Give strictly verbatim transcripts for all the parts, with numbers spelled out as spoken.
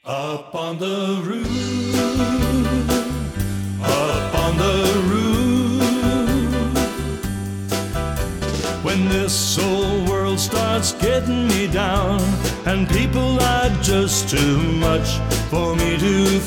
Up on the roof, up on the roof. When this old world starts getting me down, and people are just too much for me to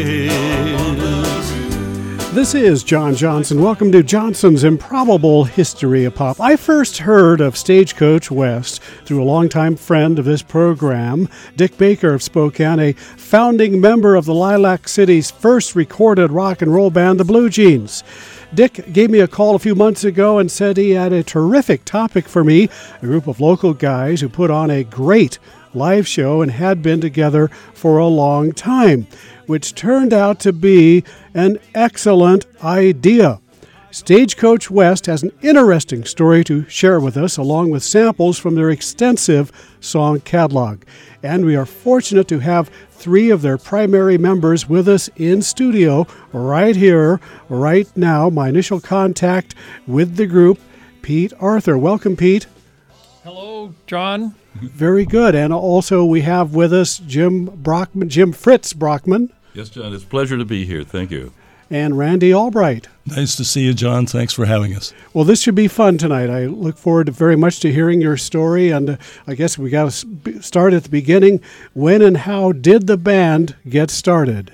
face. This is John Johnson. Welcome to Johnson's Improbable History of Pop. I first heard of Stagecoach West through a longtime friend of this program, Dick Baker of Spokane, a founding member of the Lilac City's first recorded rock and roll band, the Blue Jeans. Dick gave me a call a few months ago and said he had a terrific topic for me, a group of local guys who put on a great live show and had been together for a long time, which turned out to be an excellent idea. Stagecoach West has an interesting story to share with us, along with samples from their extensive song catalog. And we are fortunate to have three of their primary members with us in studio right here, right now. My initial contact with the group, Pete Arthur. Welcome, Pete. Hello, John. Very good. And also we have with us Jim Brockman, Jim Fritz Brockman. Yes, John, it's a pleasure to be here. Thank you. And Randy Albright. Nice to see you, John. Thanks for having us. Well, this should be fun tonight. I look forward to very much to hearing your story, and uh, I guess we got to start at the beginning. When and how did the band get started?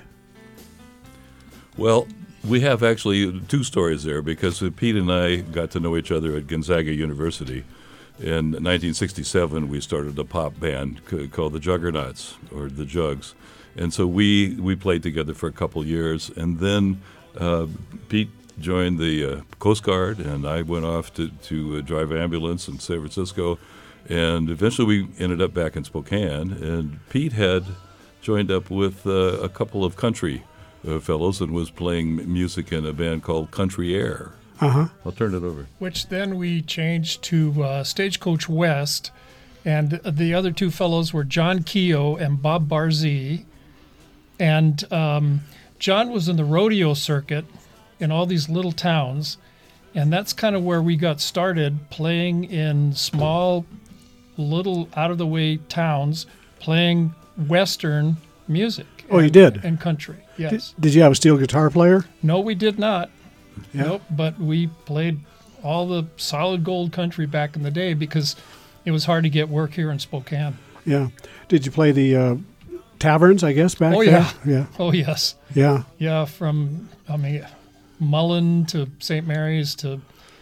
Well, we have actually two stories there, because Pete and I got to know each other at Gonzaga University. In nineteen sixty-seven, we started a pop band c- called the Juggernauts, or the Jugs. And so we, we played together for a couple years, and then uh, Pete joined the uh, Coast Guard, and I went off to, to uh, drive ambulance in San Francisco, and eventually we ended up back in Spokane, and Pete had joined up with uh, a couple of country uh, fellows and was playing music in a band called Country Air. Uh-huh. I'll turn it over. Which then we changed to uh, Stagecoach West, and the other two fellows were John Keogh and Bob Barzee. And um, John was in the rodeo circuit in all these little towns, and that's kind of where we got started, playing in small, little, out-of-the-way towns, playing Western music. Oh, and, you did? And country, yes. Did, did you have a steel guitar player? No, we did not. Yeah. Nope, but we played all the solid gold country back in the day because it was hard to get work here in Spokane. Yeah. Did you play the uh, taverns, I guess, back oh, there? Yeah. Yeah. Oh, yes. Yeah. Yeah, from, I mean, Mullen to Saint Mary's to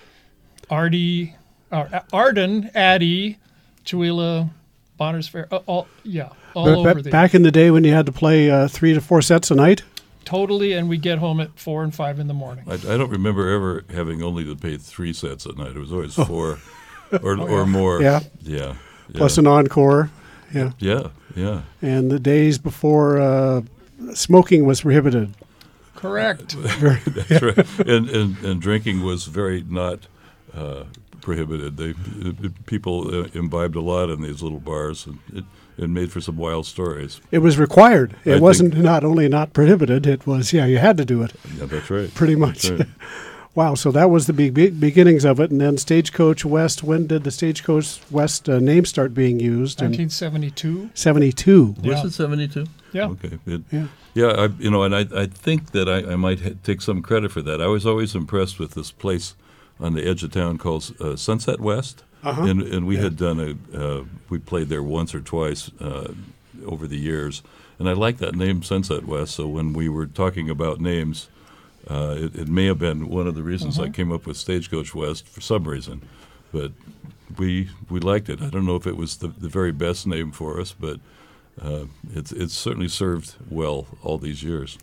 Artie, uh, Arden, Addie, Chewila, Bonners Fair, uh, all, yeah, all but, over but there. Back in the day when you had to play uh, three to four sets a night? Totally, and we get home at four and five in the morning. I, I don't remember ever having only to pay three sets at night. It was always four or, Oh, or yeah. more. Yeah. Yeah. Plus yeah. an encore. Yeah. Yeah, yeah. And the days before uh, smoking was prohibited. Correct. That's right. And, and and drinking was very not uh, prohibited. They people uh, imbibed a lot in these little bars, and it, it made for some wild stories. It was required. It I wasn't think- not only not prohibited, it was, yeah, you had to do it. Yeah, that's right. Pretty much. That's right. Wow, so that was the be- be- beginnings of it. And then Stagecoach West, when did the Stagecoach West uh, name start being used? In nineteen seventy-two. seventy-two. Was Wow. it seventy-two? Yeah. Okay. It, Yeah. Yeah, I, you know, and I, I think that I, I might ha- take some credit for that. I was always impressed with this place on the edge of town called uh, Sunset West, Uh-huh. and and we Yeah. had done a uh, we played there once or twice uh, over the years, and I like that name Sunset West. So when we were talking about names, uh, it, it may have been one of the reasons I came up with Stagecoach West for some reason, but we we liked it. I don't know if it was the, the very best name for us, but uh, it's it's certainly served well all these years.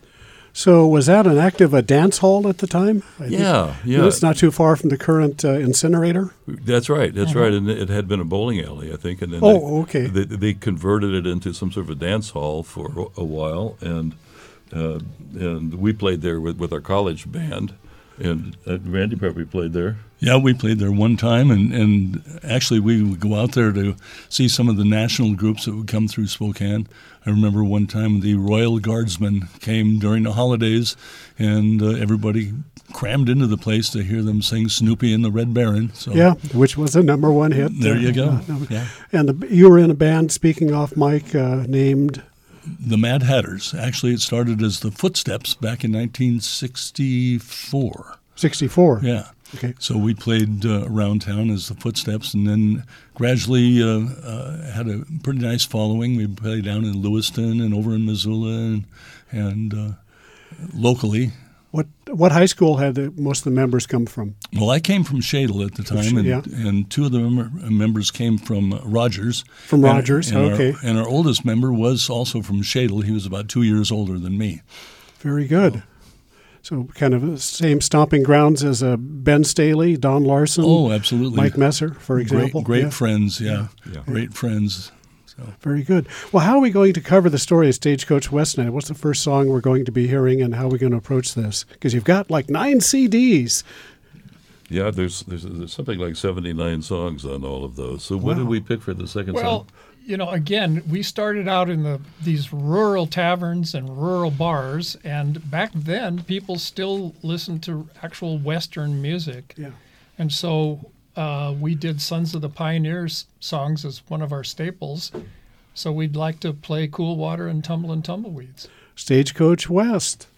So was that an active a dance hall at the time? I think- Yeah, yeah. It's not too far from the current uh, incinerator. That's right. That's right. And it had been a bowling alley, I think. And then Oh, they, okay. They, they converted it into some sort of a dance hall for a while, and uh, and we played there with, with our college band. And uh, Randy probably played there. Yeah, we played there one time, and, and actually we would go out there to see some of the national groups that would come through Spokane. I remember one time the Royal Guardsmen came during the holidays, and uh, everybody crammed into the place to hear them sing Snoopy and the Red Baron. So Yeah, which was a number one hit. there you go. Uh, Yeah. And the, you were in a band, speaking off mic, uh, named the Mad Hatters. Actually, it started as the Footsteps back in nineteen sixty-four. sixty-four. Yeah. Okay. So we played uh, around town as the Footsteps, and then gradually uh, uh, had a pretty nice following. We played down in Lewiston and over in Missoula and, and uh, locally. What what high school had the, most of the members come from? Well, I came from Shadle at the time, and, yeah. and two of the mem- members came from Rogers. From and, Rogers, and okay. Our, and our oldest member was also from Shadle. He was about two years older than me. Very good. So kind of the same stomping grounds as uh, Ben Staley, Don Larson. Oh, absolutely. Mike Messer, for example. Great, great yeah. friends, yeah. Yeah. Yeah. Great friends. So. Very good. Well, how are we going to cover the story of Stagecoach West now? What's the first song we're going to be hearing, and how are we going to approach this? Because you've got like nine C Ds. Yeah, there's, there's there's something like seventy-nine songs on all of those. So what Wow. did we pick for the second Well, song? you know, again, we started out in the these rural taverns and rural bars, and back then people still listened to actual Western music. Yeah. And so uh, we did Sons of the Pioneers songs as one of our staples. So we'd like to play Cool Water and Tumblin' Tumbleweeds. Stagecoach West.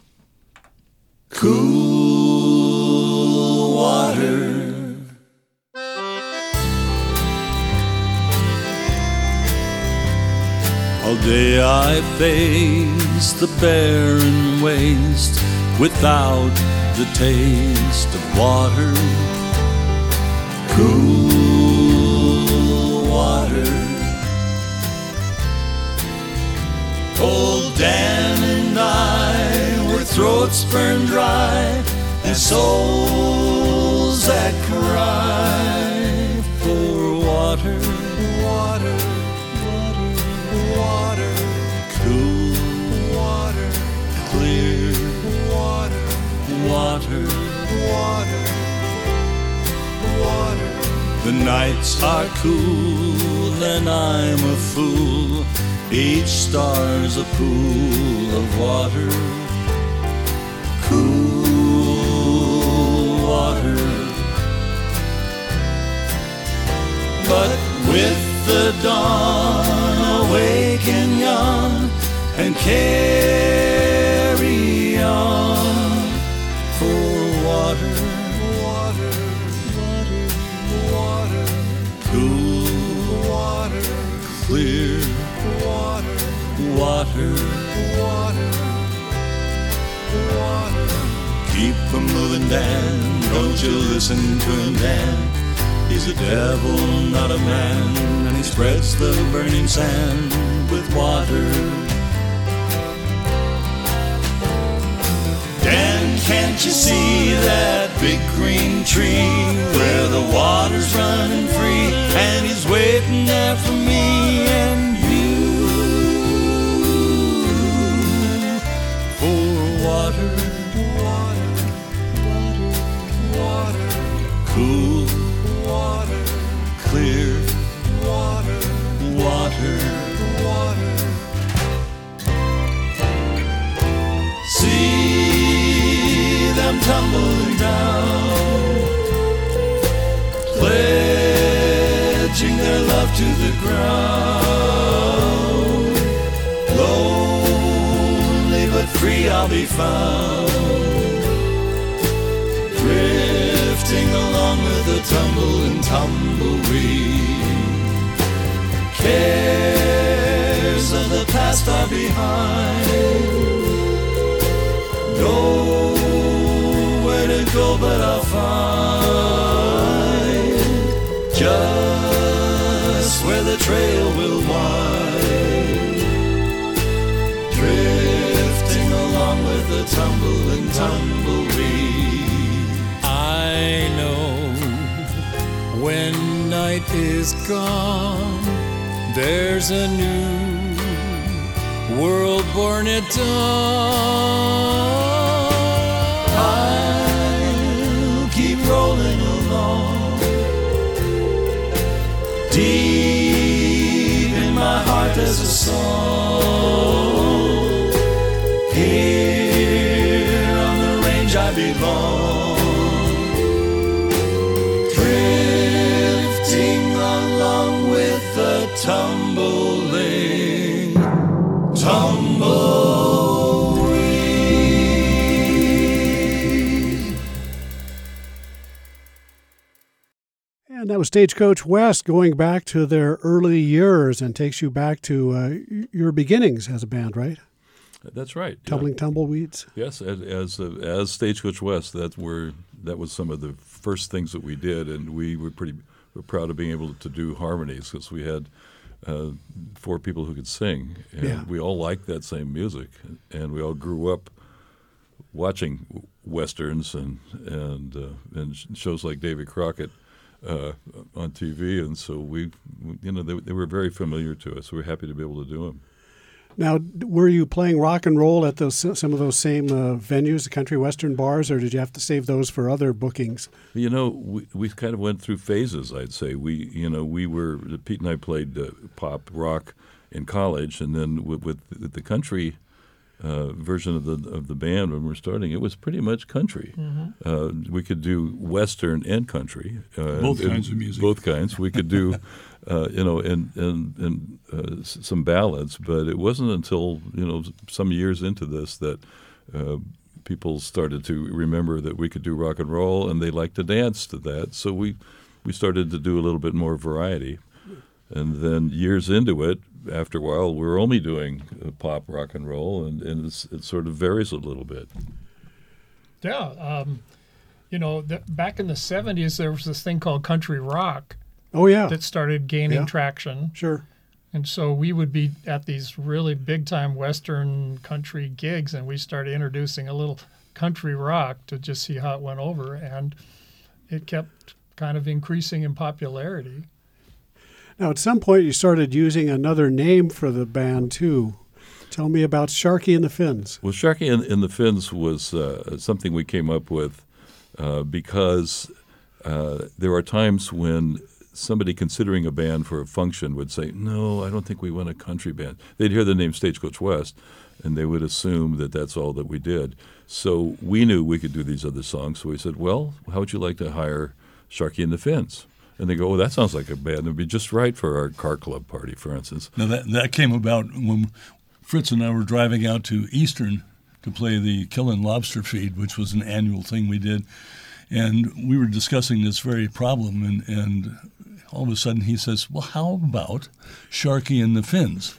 Cool water. All day I face the barren waste without the taste of water. Cool water. Old Dan and I were throats burned dry and souls that cry for water, water, water, water, cool water, clear water, water, water, water. The nights are cool and I'm a fool. Each star's a pool of water, cool water. But with the dawn, awaken young and carry on for water, water, water, water, cool water, clear water, water, water, water. Keep from moving, Dan. Don't you listen to him, Dan. He's a devil, not a man, and he spreads the burning sand with water. Dan, can't you see that big green tree where the water's running free, and he's waiting there for me and water, water, water, water, cool water, clear water, water, water. See them tumbling down, pledging their love to the ground. Lonely but free I'll be found, drifting along with the tumble and tumbleweed. Cares of the past are behind, nowhere to go but I'll find just where the trail will wind, drifting along with the tumble and tumbleweed. I know when night is gone, there's a new world born at dawn. I'll keep rolling along, deep in my heart there's a song. Here on the range I belong, drifting along with the tumbling, That was Stagecoach West, going back to their early years, and takes you back to uh, your beginnings as a band, right? That's right. Tumbling yeah. Tumbleweeds. Yes, as as, uh, as Stagecoach West, that's where that was some of the first things that we did, and we were pretty we're proud of being able to do harmonies because we had uh, four people who could sing, and Yeah. we all liked that same music, and we all grew up watching westerns and and uh, and shows like Davy Crockett uh, on T V, and so we, you know, they, they were very familiar to us. We were happy to be able to do them. Now, were you playing rock and roll at those some of those same uh, venues, the country western bars, or did you have to save those for other bookings? You know, we we kind of went through phases. I'd say we, you know, we were Pete and I played uh, pop rock in college, and then with, with the country uh, version of the of the band when we were starting, it was pretty much country. Mm-hmm. Uh, we could do western and country, uh, both and, kinds of music. Both kinds. We could do. Uh, you know, and and and uh, s- some ballads, but it wasn't until you know some years into this that uh, people started to remember that we could do rock and roll, and they liked to dance to that. So we we started to do a little bit more variety, and then years into it, after a while, we were only doing uh, pop, rock and roll, and and it's, it sort of varies a little bit. Yeah, um, you know, the, back in the seventies, there was this thing called country rock. Oh, yeah. That started gaining Yeah. traction. Sure. And so we would be at these really big-time Western country gigs, and we started introducing a little country rock to just see how it went over, and it kept kind of increasing in popularity. Now, at some point, you started using another name for the band, too. Tell me about Sharky and the Finns. Well, Sharky and, and the Finns was uh, something we came up with uh, because uh, there are times when somebody considering a band for a function would say, no, I don't think we want a country band. They'd hear the name Stagecoach West, and they would assume that that's all that we did. So we knew we could do these other songs, so we said, well, how would you like to hire Sharky and the Finns? And they go, oh, that sounds like a band. It would be just right for our car club party, for instance. Now, that, that came about when Fritz and I were driving out to Eastern to play the Killin' Lobster Feed, which was an annual thing we did. And we were discussing this very problem, and, and all of a sudden he says, well, how about Sharky and the Finns?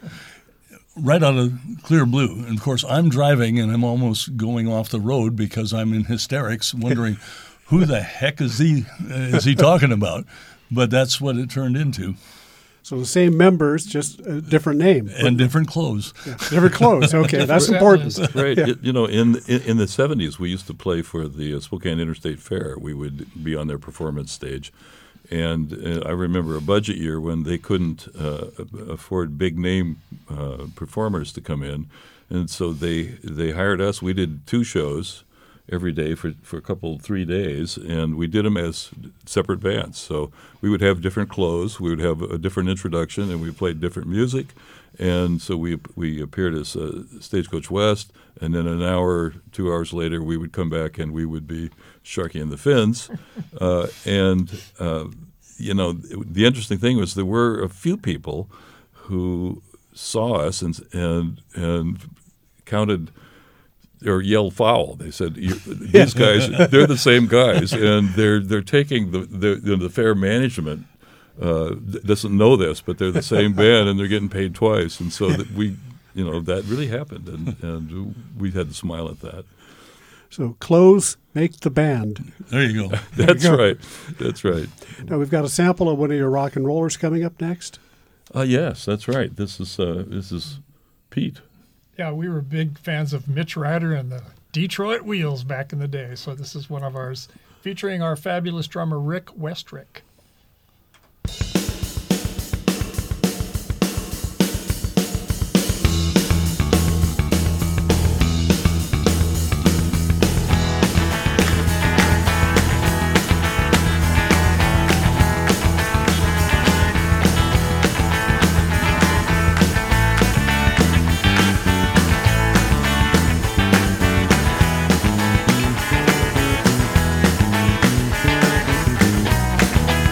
Right out of clear blue. And, of course, I'm driving, and I'm almost going off the road because I'm in hysterics, wondering who the heck is he uh, is he talking about? But that's what it turned into. So the same members, just a different name. And different clothes. Yeah, different clothes. Okay, that's important. Right. Yeah. You, you know, in, in in the seventies, we used to play for the uh, Spokane Interstate Fair. We would be on their performance stage. And uh, I remember a budget year when they couldn't uh, afford big-name uh, performers to come in. And so they they hired us. We did two shows every day for, for a couple, three days, and we did them as separate bands. So we would have different clothes, we would have a different introduction, and we played different music. And so we we appeared as uh, Stagecoach West, and then an hour, two hours later, we would come back and we would be Sharky and the Finns. Uh, and, uh, you know, the interesting thing was there were a few people who saw us and and, and counted or yelled foul. They said, "These guys, they're the same guys, and they're they're taking the the, the fair management uh, doesn't know this, but they're the same band, and they're getting paid twice." And so that we, you know, that really happened, and and we had to smile at that. So clothes make the band. There you go. That's you go. right. That's right. Now we've got a sample of one of your rock and rollers coming up next. Uh, yes, that's right. This is uh, this is Pete. Yeah, we were big fans of Mitch Ryder and the Detroit Wheels back in the day. So this is one of ours, featuring our fabulous drummer, Rick Westrick. Thank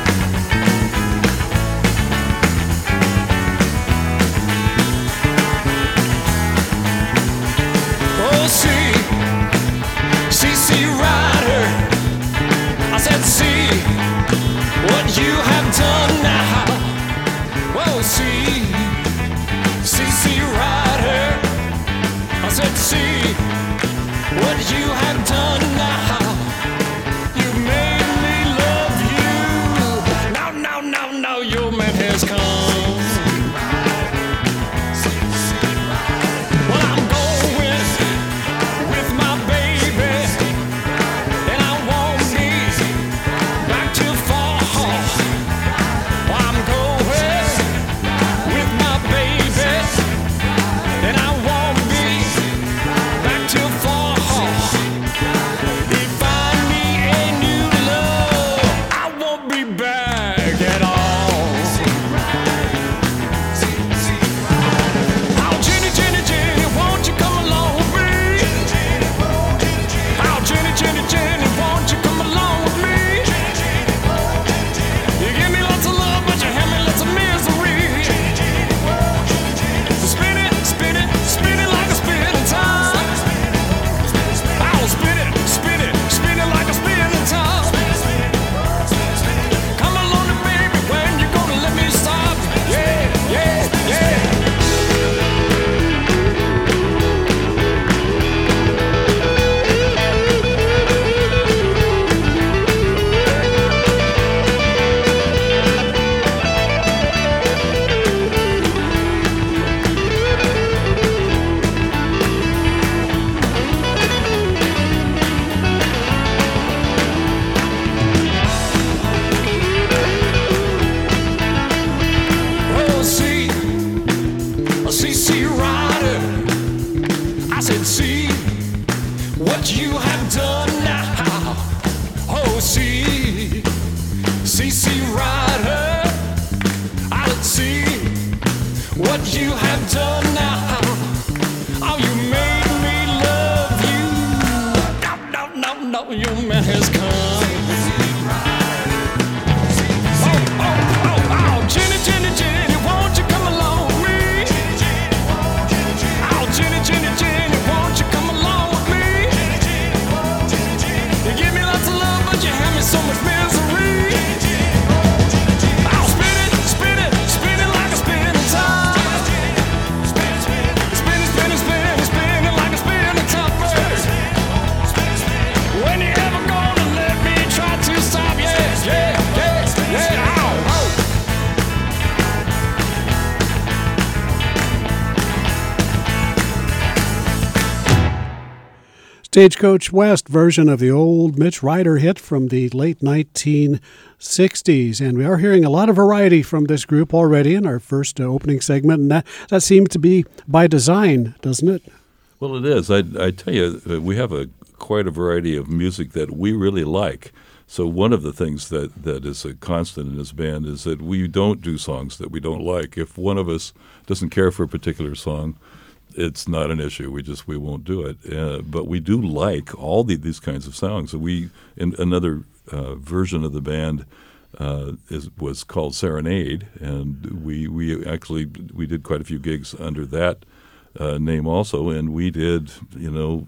can see what you have done now. Oh, see, see, see, rider, I can see what you have done now. Oh, you made me love you. No, no, no, no, your man has come. Oh, oh, oh, oh, Jenny, Jenny, Jenny, won't you come along with me? Oh, Jenny, Jenny, Jenny, won't you come along with me? You give me lots of love, but you have me so much misery. Oh, spin it, spin it, spin it like a spinning top. Spinning, spinning, spinning, spinning like a spinning top. When you ever gonna let me try to stop? Yeah, yeah, yeah, yeah. Oh, oh. Stagecoach West version of the old Mitch Ryder hit from the late nineteen sixties. And we are hearing a lot of variety from this group already in our first uh, opening segment. And that, that seems to be by design, doesn't it? Well, it is. I, I tell you, uh, we have a quite a variety of music that we really like. So one of the things that, that is a constant in this band is that we don't do songs that we don't like. If one of us doesn't care for a particular song, it's not an issue. We just we won't do it. Uh, but we do like all the, these kinds of songs. So we in another uh, version of the band uh, is was called Serenade, and we we actually we did quite a few gigs under that uh, name also, and we did you know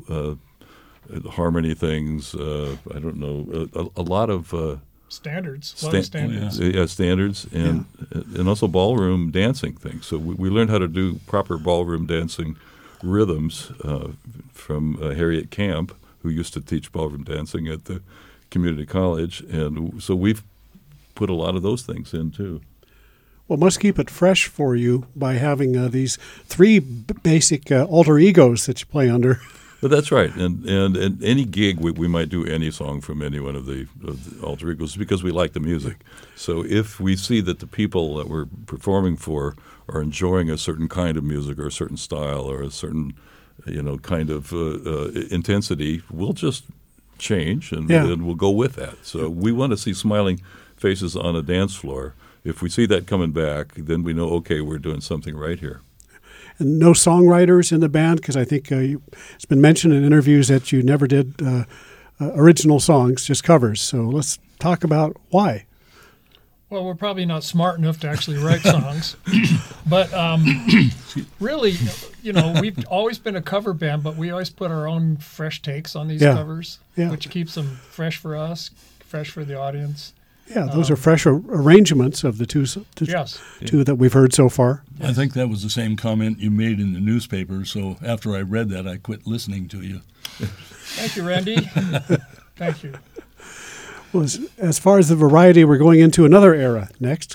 uh, harmony things. Uh, I don't know a, a lot of. Uh, Standards, a lot Sta- of standards. Yeah, standards, and and also ballroom dancing things. So we, we learned how to do proper ballroom dancing rhythms uh, from uh, Harriet Camp, who used to teach ballroom dancing at the community college, and so we've put a lot of those things in too. Well, it must keep it fresh for you by having uh, these three b- basic uh, alter egos that you play under. But that's right, and and, and any gig we, we might do any song from any one of the, of the alter egos because we like the music. So if we see that the people that we're performing for are enjoying a certain kind of music or a certain style or a certain you know kind of uh, uh, intensity, we'll just change and, Yeah. and we'll go with that. So we want to see smiling faces on a dance floor. If we see that coming back, then we know okay, we're doing something right here. And no songwriters in the band, because I think uh, you, it's been mentioned in interviews that you never did uh, uh, original songs, just covers. So let's talk about why. Well, we're probably not smart enough to actually write songs, but um, really, you know, we've always been a cover band, but we always put our own fresh takes on these Yeah. covers, Yeah. which keeps them fresh for us, fresh for the audience. Yeah, those are fresh ar- arrangements of the two, s- two, Yes. two that we've heard so far. I think that was the same comment you made in the newspaper, so after I read that, I quit listening to you. Thank you, Randy. Thank you. Well, as, as far as the variety, we're going into another era next.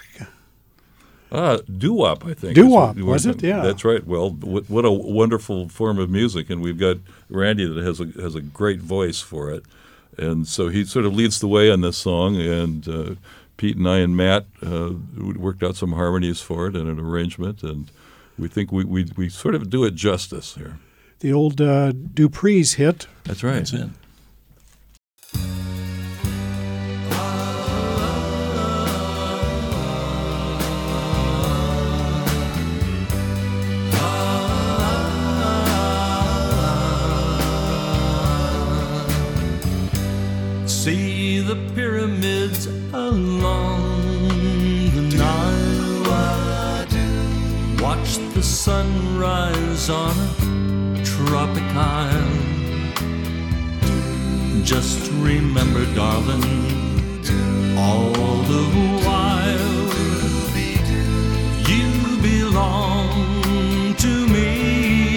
Ah, doo-wop, I think. Doo-wop, is what- was it? Yeah. That's right. Well, what, what a wonderful form of music, and we've got Randy that has a has a great voice for it, and so he sort of leads the way on this song, and uh, Pete and I and Matt uh, worked out some harmonies for it and an arrangement, and we think we, we, we sort of do it justice here. The old uh, Dupree's hit. That's right. That's it. See the pyramids along the Nile. Watch the sunrise on a tropic isle. Just remember, darling, all the while you belong to me.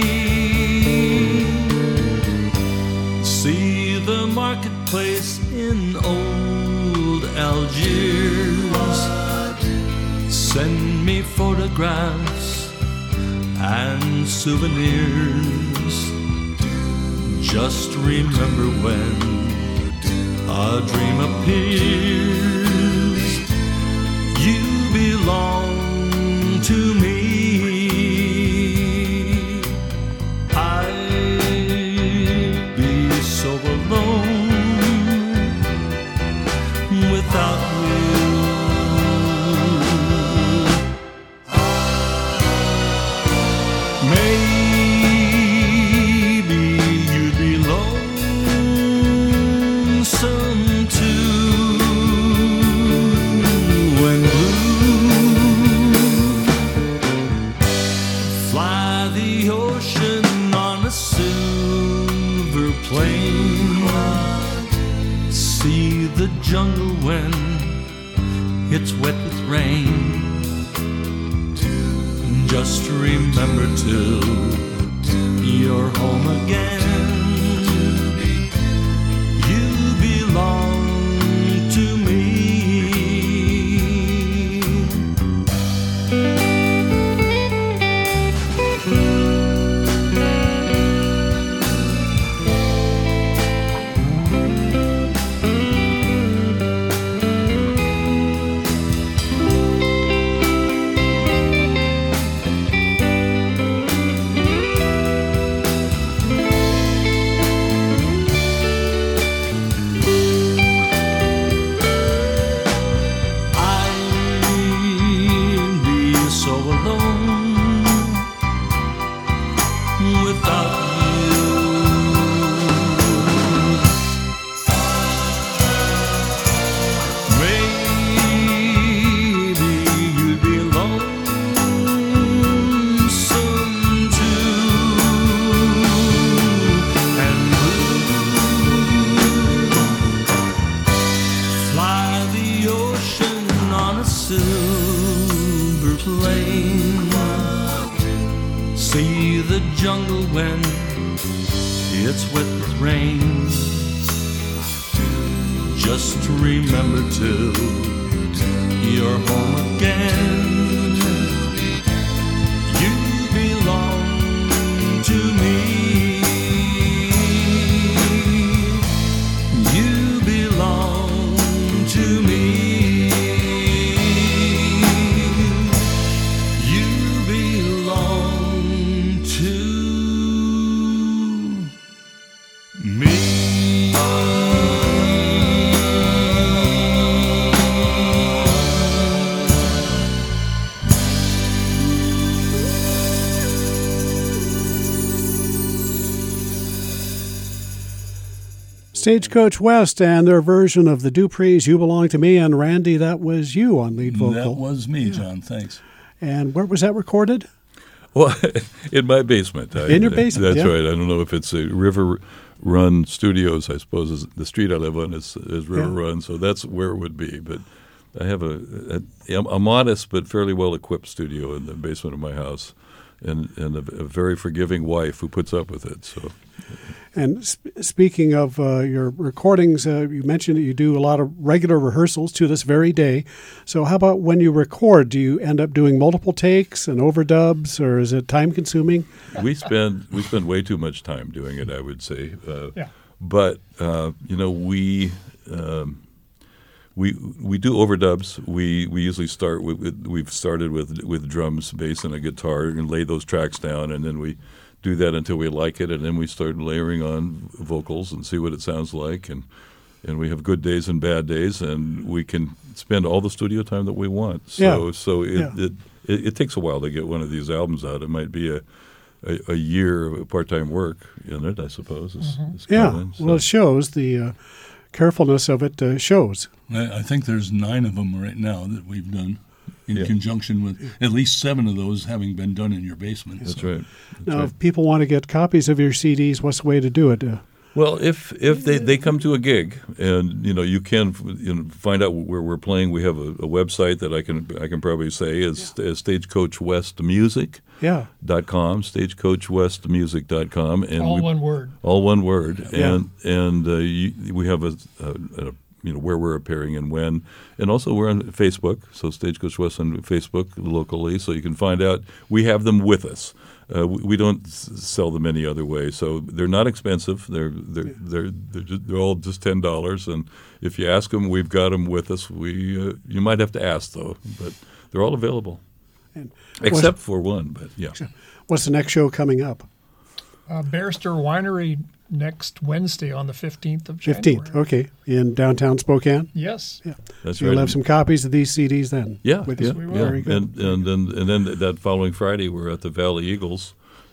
See the marketplace in old Algiers. Send me photographs and souvenirs. Just remember when a dream appears, you belong to me. I Maybe you'd be lonesome too when blue. Fly the ocean on a silver plane. See the jungle when it's wet with rain. Just remember till you're home again, you belong to me. See the jungle when it's wet with rain. Just remember till you're home again, you belong to me. You belong to me. You belong to me. Stagecoach West and their version of the Duprees, You Belong to Me, and Randy, that was you on lead vocal. That was me, John. Thanks. And where was that recorded? Well, in my basement. I, In your basement, That's yeah. right. I don't know if it's a River Run Studios, I suppose, is the street I live on is, is River Yeah. Run, so that's where it would be. But I have a, a, a modest but fairly well-equipped studio in the basement of my house, and, and a, a very forgiving wife who puts up with it. So. And sp- speaking of uh, your recordings, uh, you mentioned that you do a lot of regular rehearsals to this very day. So how about when you record? Do you end up doing multiple takes and overdubs, or is it time-consuming? We spend we spend way too much time doing it, I would say. Uh, Yeah. But uh, you know, we um, we we do overdubs. We we usually start with, with we've started with with drums, bass, and a guitar, and lay those tracks down, and then we do that until we like it, and then we start layering on vocals and see what it sounds like, and and we have good days and bad days, and we can spend all the studio time that we want. So Yeah. so it, Yeah. it, it it takes a while to get one of these albums out. It might be a a, a year of part-time work in it, I suppose. Is, is Yeah, common, so. well, it shows. The uh, carefulness of it uh, shows. I, I think there's nine of them right now that we've done in Yeah. conjunction with at least seven of those having been done in your basement. That's so. right. That's Now, right. if people want to get copies of your C Ds, what's the way to do it? Uh, Well, if if they, they come to a gig, and you know you can you know, find out where we're playing, we have a, a website that I can I can probably say is, is stagecoach west music yeah. dot com, stagecoach west music dot com, and All we, one word. all one word, Yeah. and and uh, you, we have a, a, a you know where we're appearing and when, and also we're on Facebook, so Stagecoach West on Facebook locally, so you can find out. We have them with us. Uh, we, we don't s- sell them any other way, so they're not expensive. They're they're they're they're, just, they're all just ten dollars, and if you ask them, we've got them with us. We uh, you might have to ask though, but they're all available, And except for one. But yeah, what's the next show coming up? Uh, Barrister Winery next Wednesday on the fifteenth of January. fifteenth, okay, in downtown Spokane. Yes. Yeah. that's So you'll right. have some copies of these C Ds then. Yeah, with yeah, you. we will. yeah. Very good. And and then and then that following Friday we're at the Valley Eagles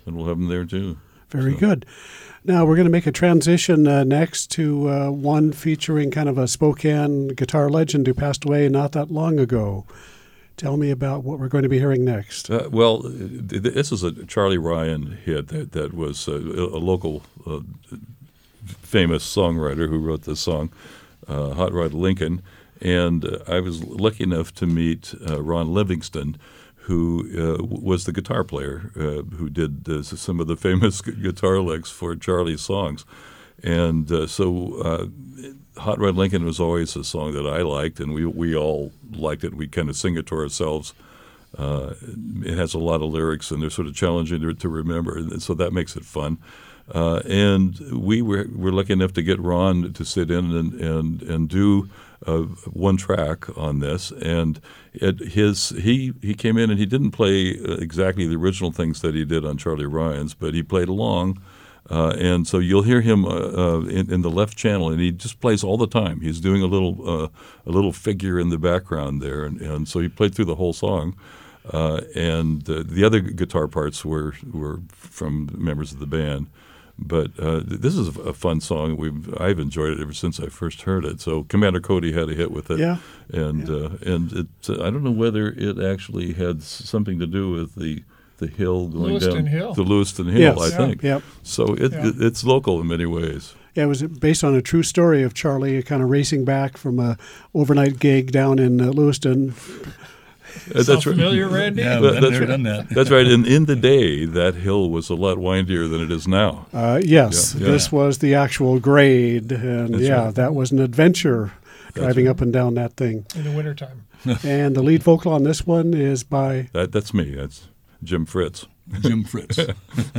and we'll have them there too. Very So. good. Now we're going to make a transition uh, next to uh, one featuring kind of a Spokane guitar legend who passed away not that long ago. Tell me about what we're going to be hearing next. Uh, well, th- this is a Charlie Ryan hit that, that was uh, a local uh, famous songwriter who wrote this song, uh, Hot Rod Lincoln. And uh, I was lucky enough to meet uh, Ron Livingston, who uh, w- was the guitar player uh, who did uh, some of the famous gu- guitar licks for Charlie's songs. And uh, so uh, Hot Rod Lincoln was always a song that I liked, and we we all liked it. We kind of sing it to ourselves. Uh, it has a lot of lyrics, and they're sort of challenging to, to remember, and so that makes it fun. Uh, and we were, were lucky enough to get Ron to sit in and and, and do uh, one track on this. And it, his he he came in and he didn't play exactly the original things that he did on Charlie Ryan's, but he played along. Uh, and so you'll hear him uh, uh, in, in the left channel, and he just plays all the time. He's doing a little uh, a little figure in the background there, and, and so he played through the whole song. Uh, and uh, the other guitar parts were were from members of the band. But uh, this is a fun song. We've I've enjoyed it ever since I first heard it. So Commander Cody had a hit with it, Yeah. and Yeah. Uh, and it uh, I don't know whether it actually had something to do with the. The hill going Lewiston down Hill. the Lewiston Hill, Yes. I Yeah. think. Yep. So it, Yeah. it it's local in many ways. Yeah, it was based on a true story of Charlie kind of racing back from a overnight gig down in uh, Lewiston. Uh, Sound familiar, Randy? Yeah, But been that's there, right. done that. That's right. And in the day, that hill was a lot windier than it is now. Uh, yes, Yeah, yeah. this was the actual grade, and That's yeah, right. that was an adventure driving right. up and down that thing. In the wintertime. And the lead vocal on this one is by That that's me. That's Jim Fritz. Jim Fritz. Drive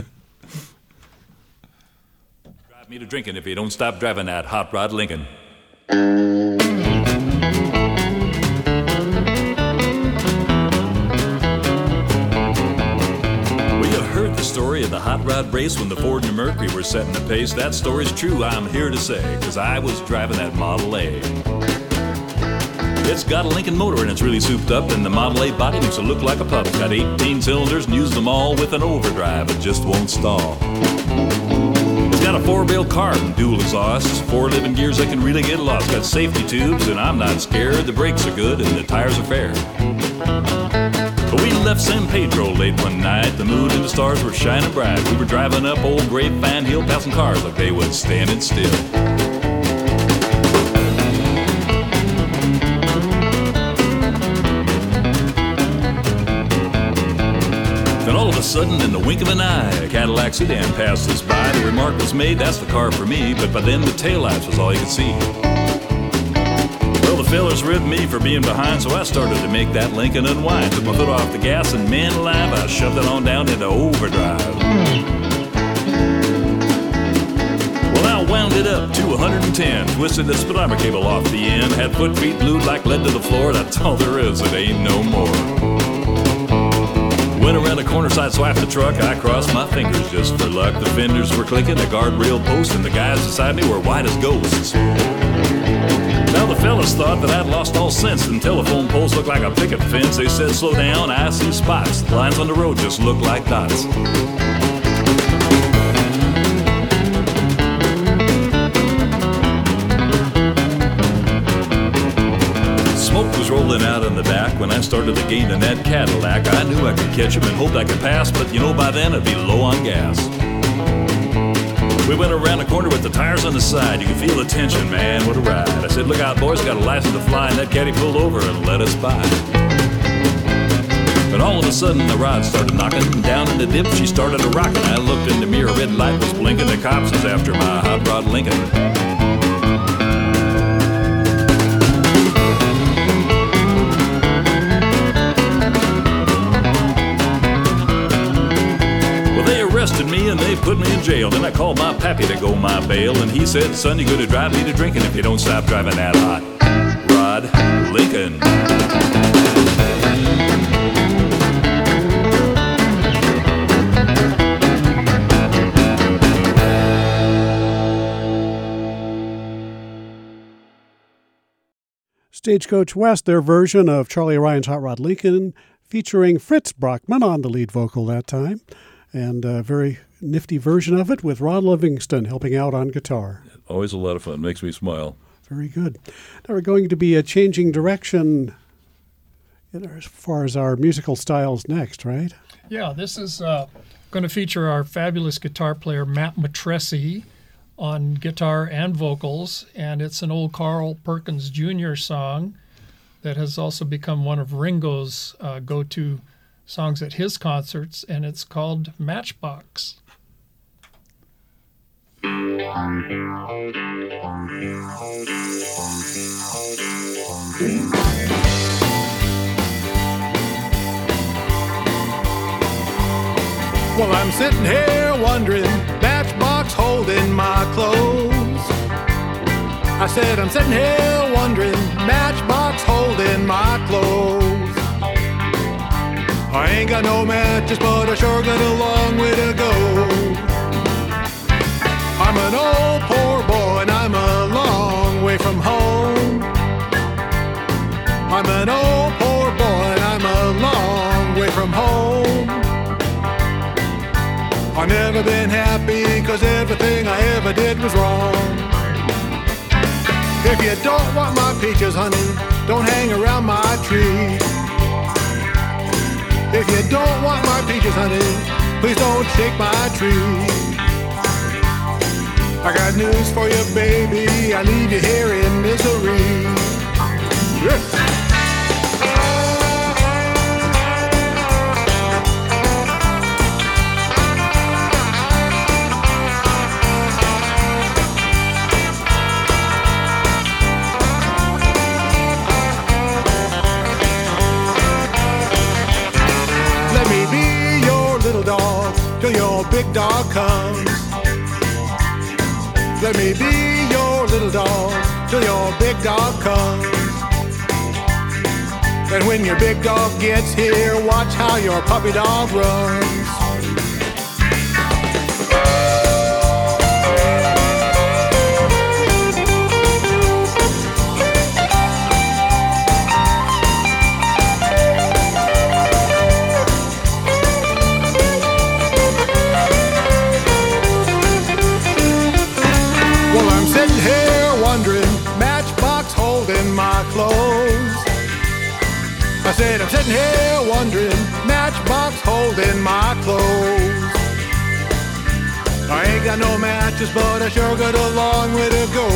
me to drinking if you don't stop driving that Hot Rod Lincoln. Well, you heard the story of the hot rod race when the Ford and the Mercury were setting the pace. That story's true, I'm here to say, because I was driving that Model A. It's got a Lincoln motor and it's really souped up, and the Model A body makes it look like a pup. Got eighteen cylinders and use them all with an overdrive, it just won't stall. It's got a four-bale carb and dual exhausts, four living gears that can really get lost. Got safety tubes and I'm not scared, the brakes are good and the tires are fair. But we left San Pedro late one night, the moon and the stars were shining bright. We were driving up old Grapevine Hill, passing cars like they was standing still. Then all of a sudden, in the wink of an eye, a Cadillac sedan passed us by. The remark was made, that's the car for me, but by then the taillights was all you could see. Well, the fellas ripped me for being behind, so I started to make that Lincoln unwind. Took my foot off the gas, and man alive, I shoved it on down into overdrive. Well, I wound it up to one hundred ten, twisted the speedometer cable off the end, had foot feet glued like lead to the floor. That's all there is, it ain't no more. Went around the corner side, swiped the truck, I crossed my fingers just for luck. The fenders were clicking, the guardrail post, and the guys beside me were white as ghosts. Now the fellas thought that I'd lost all sense, and telephone poles looked like a picket fence. They said, slow down, I see spots. The lines on the road just look like dots. Smoke was rolling out in the back when I started to gain in that Cadillac. I knew I could catch him and hoped I could pass, but you know by then I'd be low on gas. We went around the corner with the tires on the side. You could feel the tension, man, what a ride. I said, look out, boys, got a license to fly, and that caddy pulled over and let us by. But all of a sudden, the rod started knocking down in the dip. She started a rockin'. I looked in the mirror, red light was blinking. The cops was after my Hot Rod Lincoln. Arrested me and they put me in jail. Then I called my pappy to go my bail, and he said, son, you're gonna drive me to drinking if you don't stop driving that Hot Rod Lincoln. Stagecoach West, their version of Charlie Ryan's Hot Rod Lincoln, featuring Fritz Brockman on the lead vocal that time. and a very nifty version of it with Rod Livingston helping out on guitar. Always a lot of fun. Makes me smile. Very good. Now we're going to be a changing direction as far as our musical styles next, right? Yeah, this is uh, going to feature our fabulous guitar player, Matt Matresi, on guitar and vocals, and it's an old Carl Perkins Junior song that has also become one of Ringo's uh, go-to songs at his concerts, and it's called Matchbox. Well, I'm sitting here wondering, matchbox holding my clothes. I said I'm sitting here wondering, matchbox holding my clothes. I ain't got no matches, but I sure got a long way to go. I'm an old poor boy and I'm a long way from home. I'm an old poor boy and I'm a long way from home. I've never been happy, cause everything I ever did was wrong. If you don't want my peaches, honey, don't hang around my tree. If you don't want my peaches, honey, please don't shake my tree. I got news for you, baby, I leave you here in misery. Yeah. Till your big dog comes. Let me be your little dog till your big dog comes. And when your big dog gets here, watch how your puppy dog runs. I said I'm sitting here wondering, matchbox holding my clothes. I ain't got no matches, but I sure got a long way to go.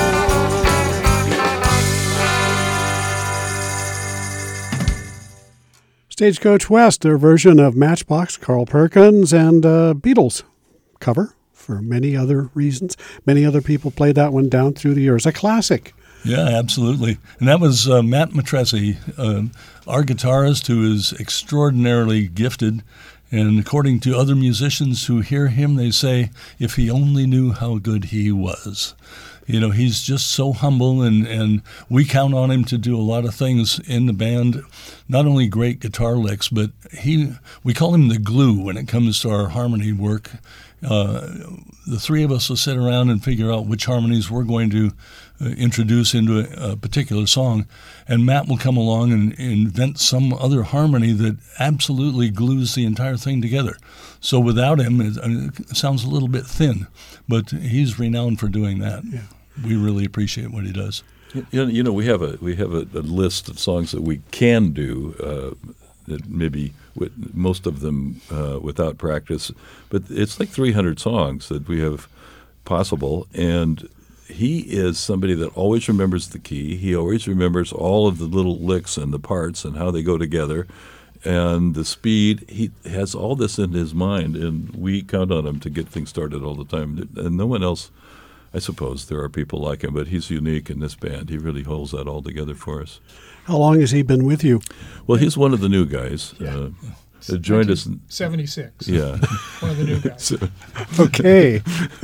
Stagecoach West, their version of Matchbox, Carl Perkins, and uh, Beatles cover for many other reasons. Many other people played that one down through the years. A classic. Yeah, absolutely. And that was uh, Matt Matresi, uh, our guitarist who is extraordinarily gifted. And according to other musicians who hear him, they say, if he only knew how good he was. You know, he's just so humble, and, and we count on him to do a lot of things in the band. Not only great guitar licks, but he we call him the glue when it comes to our harmony work. Uh, the three of us will sit around and figure out which harmonies we're going to uh, introduce into a, a particular song, and Matt will come along and, and invent some other harmony that absolutely glues the entire thing together. So without him, it, it sounds a little bit thin, but he's renowned for doing that. Yeah. We really appreciate what he does. You know, you know we have a we have a, a list of songs that we can do. Uh, that maybe with most of them uh, without practice, but it's like three hundred songs that we have possible. And he is somebody that always remembers the key. He always remembers all of the little licks and the parts and how they go together, and the speed. He has all this in his mind, and we count on him to get things started all the time. And no one else. I suppose there are people like him, but he's unique in this band. He really holds that all together for us. How long has he been with you? Well, he's one of the new guys. Yeah. Uh, joined us in seventy-six. Yeah. One of the new guys. So, okay.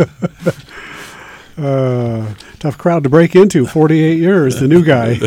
uh, tough crowd to break into, forty-eight years, the new guy.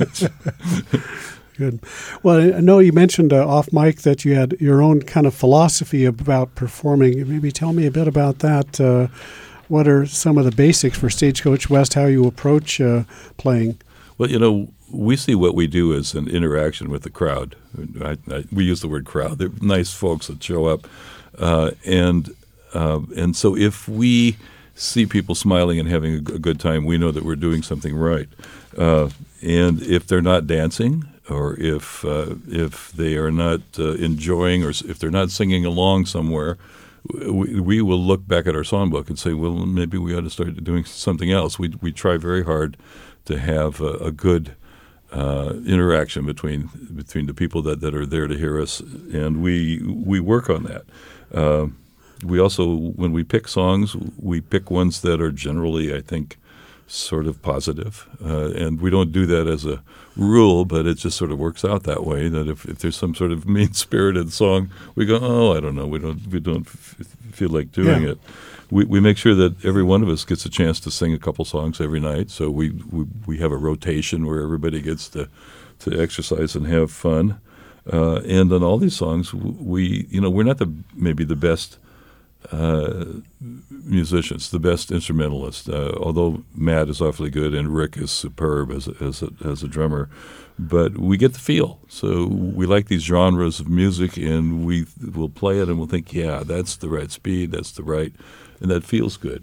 Good. Well, I know you mentioned uh, off mic that you had your own kind of philosophy about performing. Maybe tell me a bit about that. Uh, What are some of the basics for Stagecoach West, how you approach uh, playing? Well, you know, we see what we do as an interaction with the crowd. I, I, we use the word crowd. They're nice folks that show up. Uh, and uh, and so if we see people smiling and having a, g- a good time, we know that we're doing something right. Uh, and if they're not dancing, or if uh, if they are not uh, enjoying, or s- if they're not singing along somewhere, we, we will look back at our songbook and say, well, maybe we ought to start doing something else. We we try very hard to have a, a good uh, interaction between between the people that, that are there to hear us, and we we work on that. Uh, we also, when we pick songs, we pick ones that are generally, I think, sort of positive. Uh, and we don't do that as a rule, but it just sort of works out that way, that if, if there's some sort of mean-spirited song, we go, oh, I don't know, we don't we don't f- feel like doing Yeah. it. We we make sure that every one of us gets a chance to sing a couple songs every night, so we, we, we have a rotation where everybody gets to, to exercise and have fun. Uh, and on all these songs, we, you know, we're not the maybe the best uh, musicians, the best instrumentalists. Uh, although Matt is awfully good and Rick is superb as a, as a, as a drummer, but we get the feel. So we like these genres of music, and we will play it, and we'll think, yeah, that's the right speed, that's the right, and that feels good.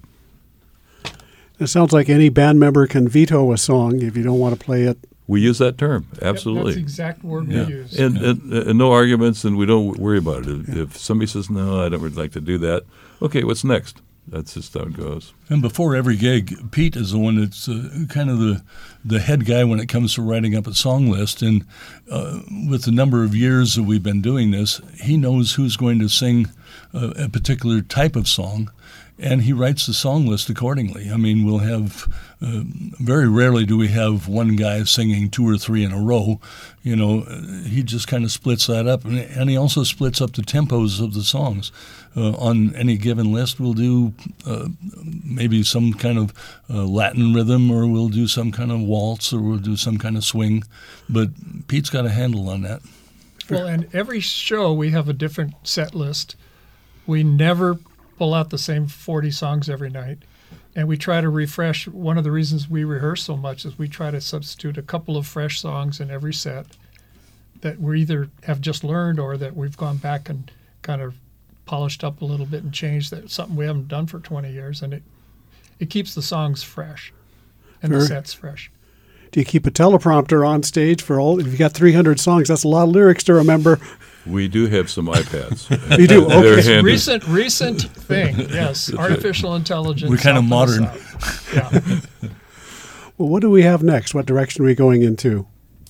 It sounds like any band member can veto a song if you don't want to play it. We use that term, absolutely. Yep, that's the exact word Yeah. we use. And, and, and no arguments, and we don't worry about it. If, if somebody says, no, I don't really like to do that, okay, what's next? That's just how it goes. And before every gig, Pete is the one that's uh, kind of the the head guy when it comes to writing up a song list. And uh, with the number of years that we've been doing this, he knows who's going to sing uh, a particular type of song, and he writes the song list accordingly. I mean, we'll have uh, very rarely do we have one guy singing two or three in a row. You know, he just kind of splits that up, and, and he also splits up the tempos of the songs. Uh, on any given list, we'll do uh, maybe some kind of uh, Latin rhythm, or we'll do some kind of waltz, or we'll do some kind of swing. But Pete's got a handle on that. Well, and every show we have a different set list. We never pull out the same forty songs every night. And we try to refresh. One of the reasons we rehearse so much is we try to substitute a couple of fresh songs in every set that we either have just learned or that we've gone back and kind of polished up a little bit and changed. That something we haven't done for twenty years. And it, it keeps the songs fresh and Sure. the sets fresh. Do you keep a teleprompter on stage for all? If you've got three hundred songs, that's a lot of lyrics to remember. We do have some iPads. You do? They're Okay. handy. Recent, recent thing, yes. Artificial intelligence. We're kind of helping us modern. out. Yeah. Well, what do we have next? What direction are we going into?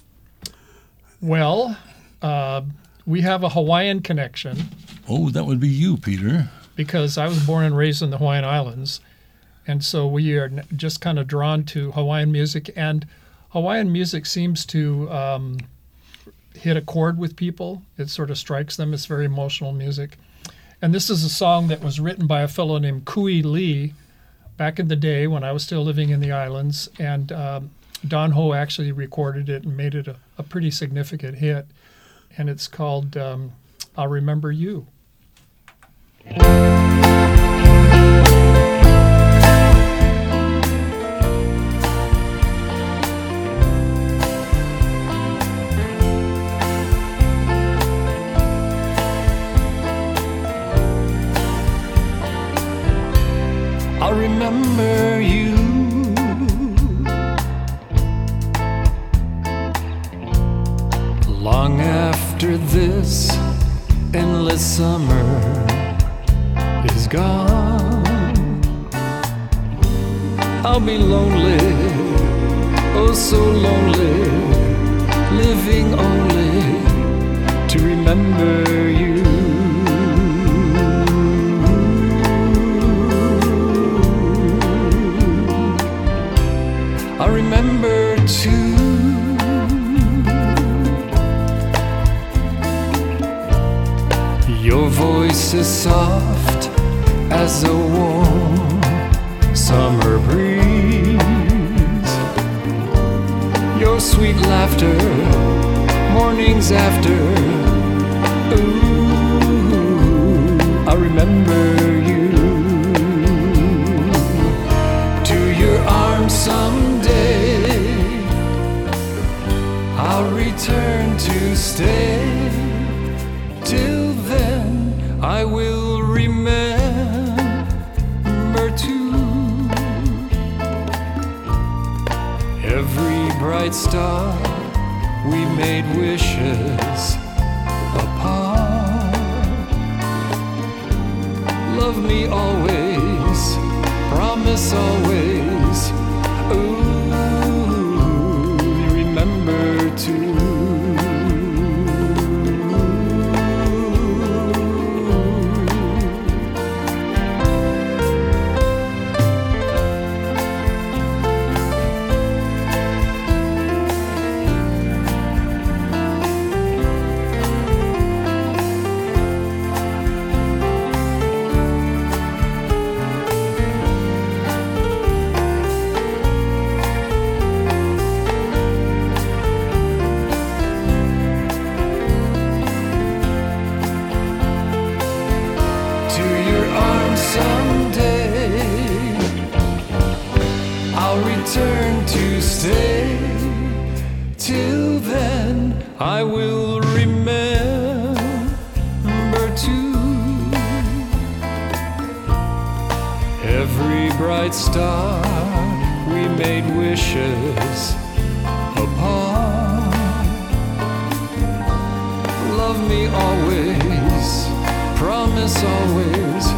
Well, uh, we have a Hawaiian connection Oh, that would be you, Peter. because I was born and raised in the Hawaiian Islands. And so we are n- just kind of drawn to Hawaiian music. And Hawaiian music seems to um, hit a chord with people. It sort of strikes them. It's very emotional music. And this is a song that was written by a fellow named Kui Lee back in the day when I was still living in the islands. And um, Don Ho actually recorded it and made it a, a pretty significant hit. And it's called um, I'll Remember You. I'll remember you. Long after this endless summer is gone, I'll be lonely, oh so lonely, living only to remember you. I remember too your voice is soft as a warm summer breeze. Your sweet laughter, mornings after. Ooh, I remember you. To your arms someday I'll return to stay. Till then I will bright star, we made wishes apart. Love me always, promise always. Ooh, remember to. I will remember too every bright star we made wishes upon. Love me always, promise always.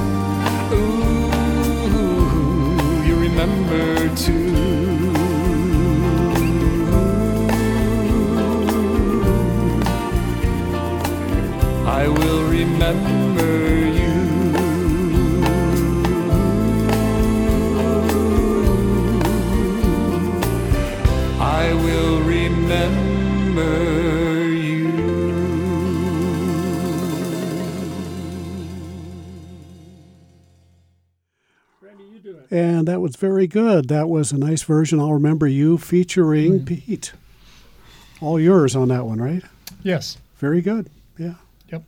Ooh, you remember too. I will remember you. I will remember you. And that was very good. That was a nice version, I'll Remember You, featuring mm. Pete. All yours on that one, right? Yes. Very good. Yeah. Yep.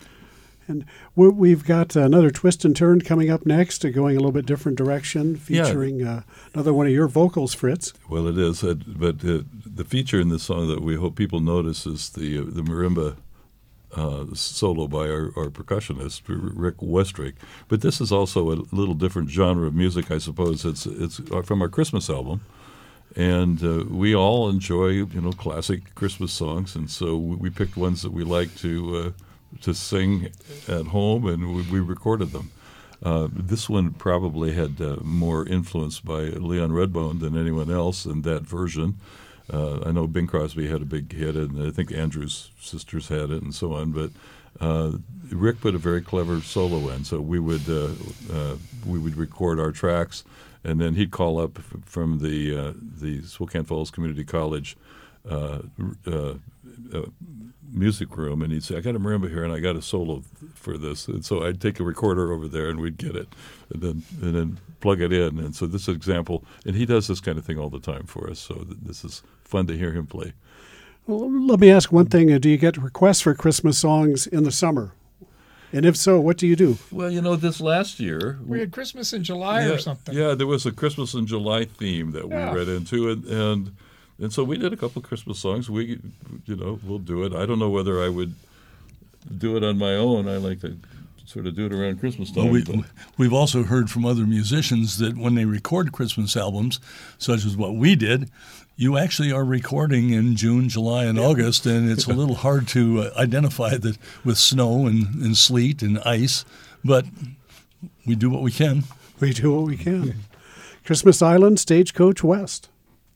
And we're, we've got another twist and turn coming up next, uh, going a little bit different direction, featuring yeah. uh, another one of your vocals, Fritz. Well, it is. Uh, but uh, the feature in this song that we hope people notice is the uh, the marimba uh, solo by our, our percussionist, Rick Westrick. But this is also a little different genre of music, I suppose. It's it's from our Christmas album. And uh, we all enjoy, you know, classic Christmas songs, and so we, we picked ones that we like to uh, to sing at home, and we, we recorded them. Uh, this one probably had uh, more influence by Leon Redbone than anyone else in that version. Uh, I know Bing Crosby had a big hit, and I think Andrews Sisters had it, and so on. But uh, Rick put a very clever solo in, so we would uh, uh, we would record our tracks. And then he'd call up from the uh, the Spokane Falls Community College uh, uh, uh, music room, and he'd say, "I got a marimba here, and I got a solo for this." And so I'd take a recorder over there, and we'd get it, and then and then plug it in. And so this is an example, and he does this kind of thing all the time for us. So th- this is fun to hear him play. Well, let me ask one thing: uh, do you get requests for Christmas songs in the summer? And if so, what do you do? Well, you know, this last year... We had Christmas in July yeah, or something. Yeah, there was a Christmas in July theme that yeah. we read into, and, and and so we did a couple of Christmas songs. We, you know, we'll do it. I don't know whether I would do it on my own. I like to sort of do it around Christmas time. Well, we, we've also heard from other musicians that when they record Christmas albums, such as what we did, you actually are recording in June, July, and yeah. August, and it's a little hard to uh, identify that with snow and, and sleet and ice, but we do what we can. We do what we can. Christmas Island, Stagecoach West.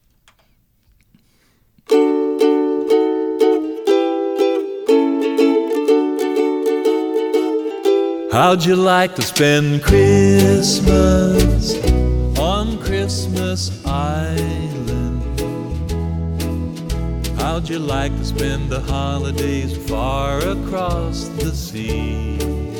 How'd you like to spend Christmas on Christmas Island? How'd you like to spend the holidays far across the sea?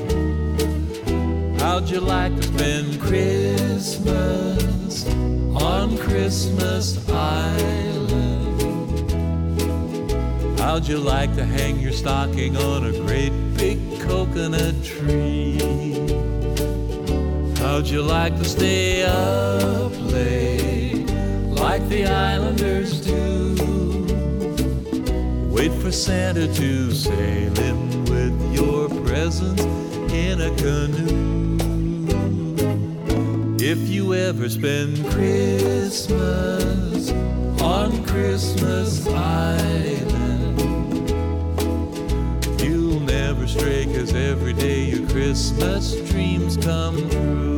How'd you like to spend Christmas on Christmas Island? How'd you like to hang your stocking on a great big coconut tree? How'd you like to stay up late like the islanders do? Wait for Santa to sail in with your presents in a canoe. If you ever spend Christmas on Christmas Island. You'll never stray, 'cause every day your Christmas dreams come true.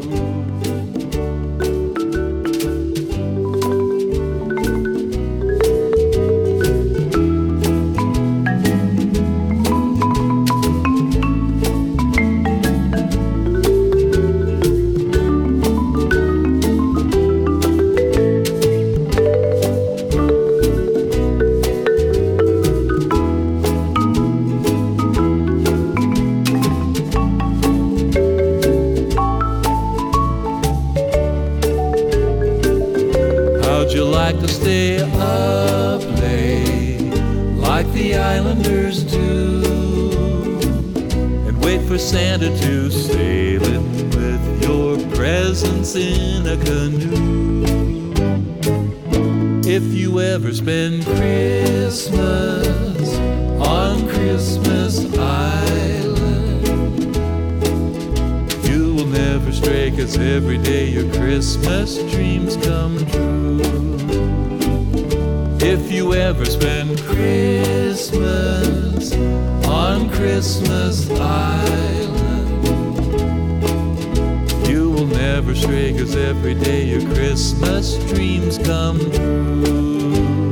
To stay up late like the islanders do, and wait for Santa to sail in with your presents in a canoe. If you ever spend Christmas on Christmas Island, you will never stray, 'cause every day your Christmas dreams come true. If you ever spend Christmas on Christmas Island, you will never stray, 'cause every day your Christmas dreams come true.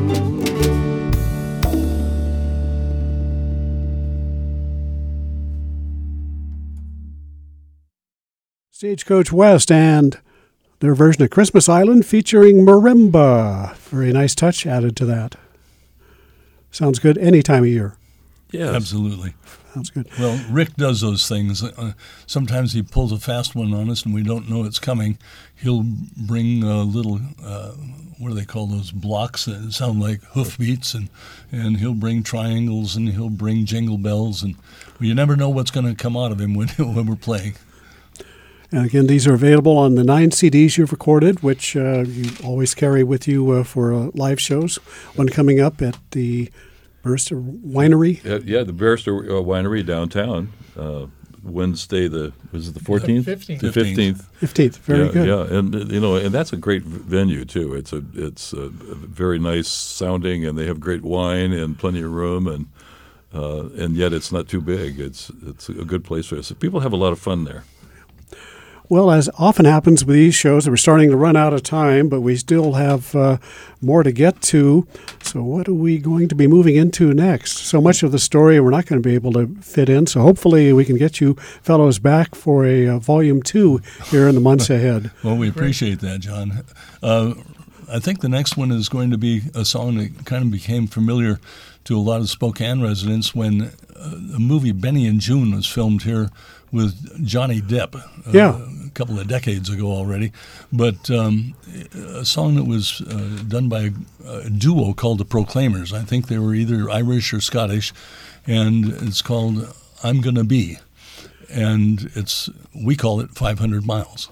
Stagecoach West and their version of Christmas Island featuring marimba. Very nice touch added to that. Sounds good any time of year. Yeah, absolutely. Sounds good. Well, Rick does those things. Uh, sometimes he pulls a fast one on us and we don't know it's coming. He'll bring a little, uh, what do they call those blocks that sound like hoofbeats, and, and he'll bring triangles and he'll bring jingle bells, and well, you never know what's going to come out of him when, when we're playing. And again, these are available on the nine C Ds you've recorded, which uh, you always carry with you uh, for uh, live shows. One coming up at the Barrister Winery. Yeah, yeah the Barrister uh, Winery downtown, uh, Wednesday, the was it the fourteenth? The fifteenth. The fifteenth. fifteenth, very yeah, good. Yeah, and you know, and that's a great venue too. It's a it's a very nice sounding, and they have great wine and plenty of room, and uh, and yet it's not too big. It's it's a good place for us. People have a lot of fun there. Well, as often happens with these shows, we're starting to run out of time, but we still have uh, more to get to. So what are we going to be moving into next? So much of the story we're not going to be able to fit in, so hopefully we can get you fellows back for a uh, volume two here in the months ahead. Well, we appreciate that, John. Uh, I think the next one is going to be a song that kind of became familiar to a lot of Spokane residents when uh, the movie Benny and June was filmed here with Johnny Depp uh, yeah. a couple of decades ago already. But um, a song that was uh, done by a, a duo called the Proclaimers. I think they were either Irish or Scottish, and it's called I'm Gonna Be. And it's we call it five hundred miles.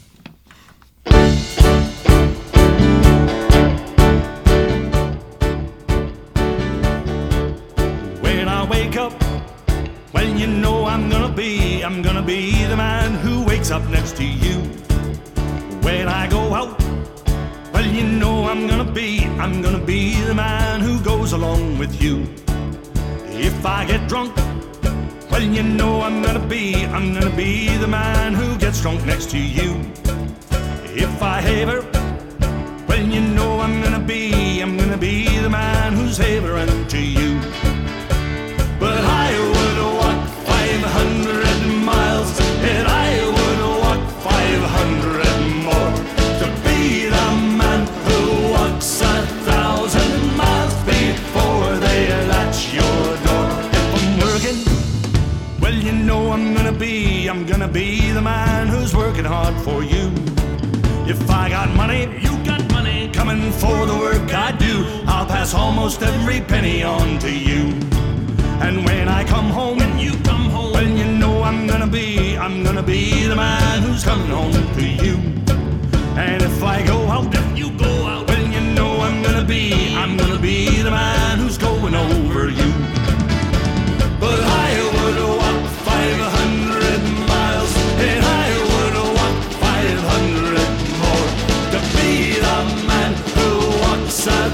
When I wake up, well, you know I'm gonna be, I'm gonna be the man who wakes up next to you. When I go out, well, you know I'm gonna be, I'm gonna be the man who goes along with you. If I get drunk, well, you know I'm gonna be, I'm gonna be the man who gets drunk next to you. If I haver, well, you know I'm gonna be, I'm gonna be the man who's havering to you. But I would walk five hundred miles, and I would walk five hundred more to be the man who walks a thousand miles before they latch your door. If I'm working, well, you know I'm gonna be, I'm gonna be the man who's working hard for you. If I got money, you got money coming for the work I do, I'll pass almost every penny on to you. And when I come home, when you come home, well, you know I'm gonna be, I'm gonna be the man who's coming home to you. And if I go out, if you go out, well, you know I'm gonna be, I'm gonna be the man who's going over you. But I would walk five hundred miles, and I would walk five hundred more to be the man who walks a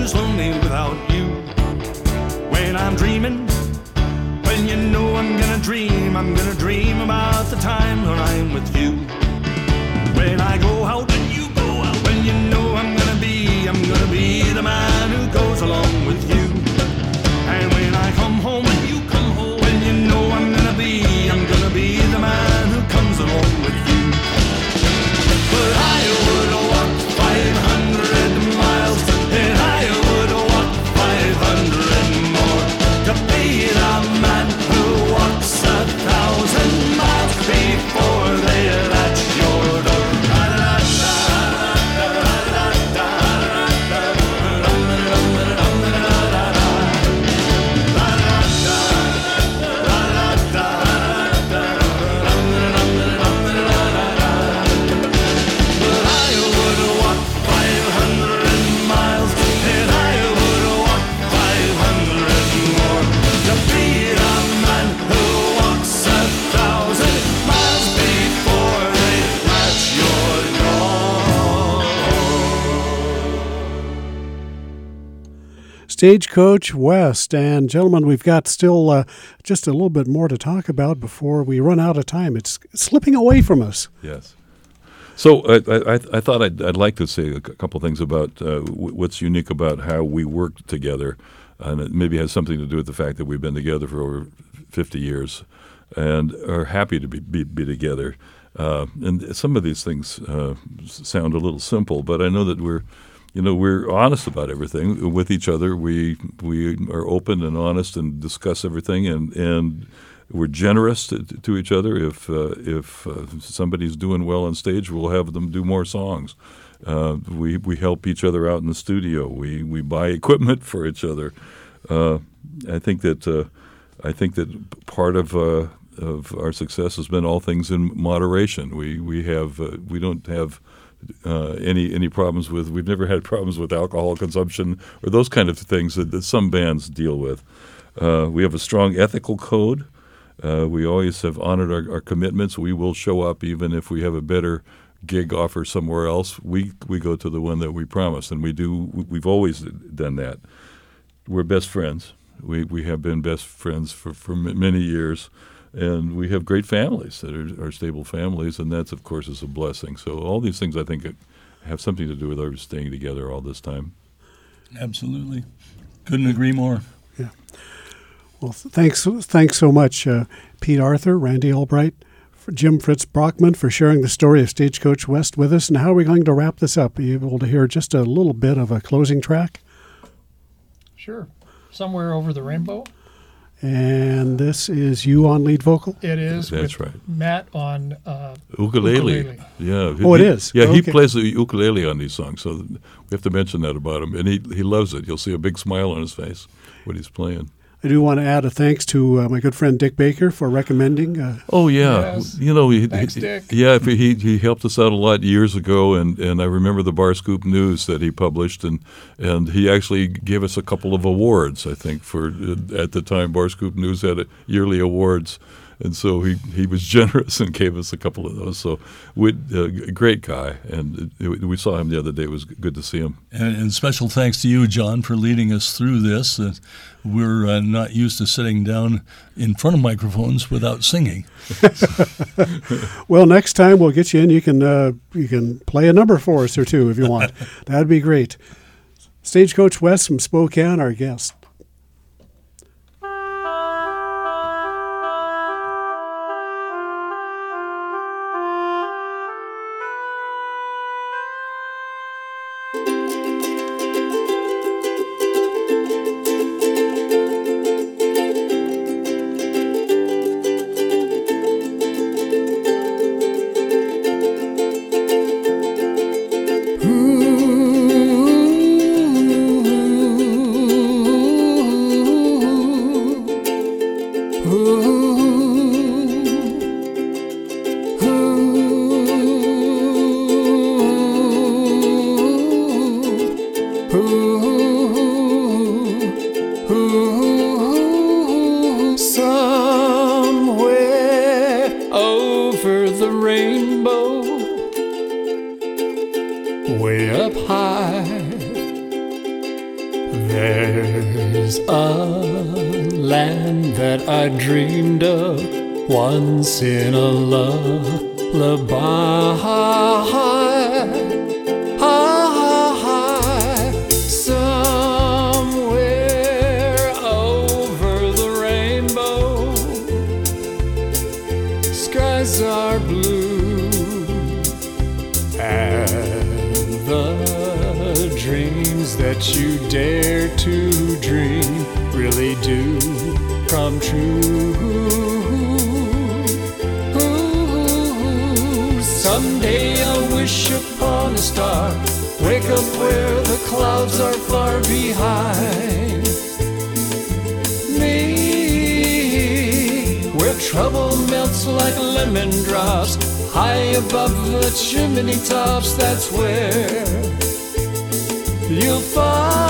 who's lonely without you. When I'm dreaming, when you know I'm gonna dream, I'm gonna dream about the time when I'm with you. When I go out, when you go out, when you know I'm gonna be, I'm gonna be the man who goes along with you. And when I come home, when you come home, when you know I'm gonna be, I'm gonna be the man who comes along with you. But I would walk five hundred miles, and I would walk five hundred more to be the man who walks a thousand miles before they're at your door. Stagecoach West. And gentlemen, we've got still uh, just a little bit more to talk about before we run out of time. It's slipping away from us. Yes. So I, I, I thought I'd, I'd like to say a couple things about uh, w- what's unique about how we work together. And it maybe has something to do with the fact that we've been together for over fifty years and are happy to be, be, be together. Uh, and some of these things uh, sound a little simple, but I know that we're, you know, we're honest about everything with each other. We we are open and honest and discuss everything, and, and we're generous to, to each other. If uh, if uh, somebody's doing well on stage, we'll have them do more songs. Uh, we we help each other out in the studio. We we buy equipment for each other. Uh, I think that uh, I think that part of uh, of our success has been all things in moderation. We we have uh, we don't have uh, any any problems with. We've never had problems with alcohol consumption or those kind of things that, that some bands deal with. Uh, we have a strong ethical code. Uh, we always have honored our, our commitments. We will show up even if we have a better gig offer somewhere else. We we go to the one that we promised, and we do. We've always done that. We're best friends. We we have been best friends for, for many years, and we have great families that are, are stable families, and that's, of course, is a blessing. So all these things, I think, have something to do with our staying together all this time. Absolutely. Couldn't agree more. Yeah. Well, thanks thanks so much, uh, Pete Arthur, Randy Albright, for Jim Fritz Brockman, for sharing the story of Stagecoach West with us. And how are we going to wrap this up? Are you able to hear just a little bit of a closing track? Sure. Somewhere Over the Rainbow. And this is you on lead vocal? It is. That's with right. Matt on uh, ukulele. ukulele. Yeah. Oh, it he, is? Yeah, he Okay. plays the ukulele on these songs, so we have to mention that about him. And he, he loves it. You'll see a big smile on his face when he's playing. I do want to add a thanks to uh, my good friend Dick Baker for recommending. Uh, Oh yeah, Yes. you know he, Thanks, he- Dick. Yeah, if he he helped us out a lot years ago, and, and I remember the Bar Scoop News that he published, and and he actually gave us a couple of awards. I think for uh, at the time Bar Scoop News had a yearly awards, and so he, he was generous and gave us a couple of those. So we uh, great guy, and it, we saw him the other day. It was good to see him. And, and special thanks to you, John, for leading us through this. Uh, we're uh, not used to sitting down in front of microphones without singing. well, next time we'll get you in. You can uh, you can play a number for us or two if you want. That'd be great. Stagecoach West from Spokane, our guest. Somewhere over the rainbow, way up high, There's a land that I dreamed of once in a lullaby. Somewhere over the rainbow, skies are blue, and the dreams that you dare to dream really do come true. Someday I'll wish upon a star, wake up where the clouds are far behind me, where trouble melts like lemon drops, high above the chimney tops. That's where you'll find